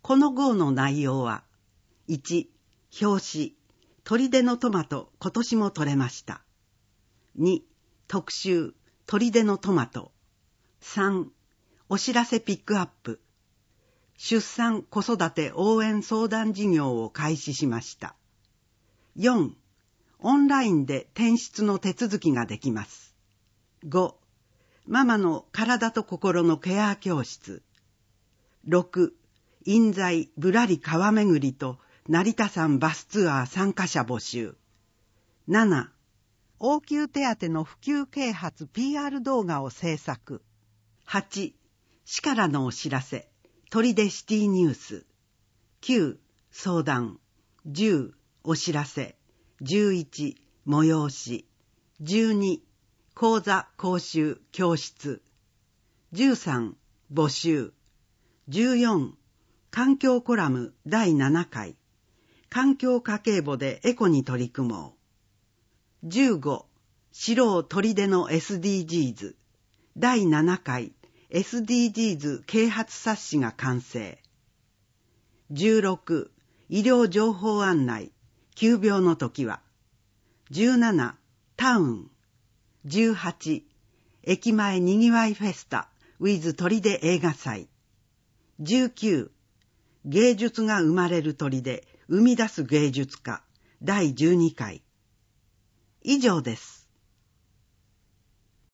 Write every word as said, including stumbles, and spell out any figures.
この号の内容は、いち、表紙、砦のトマト、今年も取れました。に、特集、砦のトマト。さん、お知らせピックアップ。出産・子育て応援相談事業を開始しました。よん、オンラインで転出の手続きができます。ご、ママの体と心のケア教室。ろく、印西ぶらり川巡りと成田山バスツアー参加者募集。なな、応急手当の普及啓発 ピーアール 動画を制作。はち、市からのお知らせ、砦シティニュース。きゅう、相談。じゅう、お知らせ。じゅういち、催し。じゅうに、講座講習教室。じゅうさん、募集。じゅうよん、環境コラムだいななかい。環境家計簿でエコに取り組もう。じゅうご、知ろう砦の エスディージーズ。だいななかい エスディージーズ 啓発冊子が完成。じゅうろく、医療情報案内、急病の時は。じゅうなな、タウン。じゅうはち、駅前にぎわいフェスタ with 砦映画祭。じゅうきゅう、芸術が生まれる砦、生み出す芸術家だいじゅうにかい。以上です。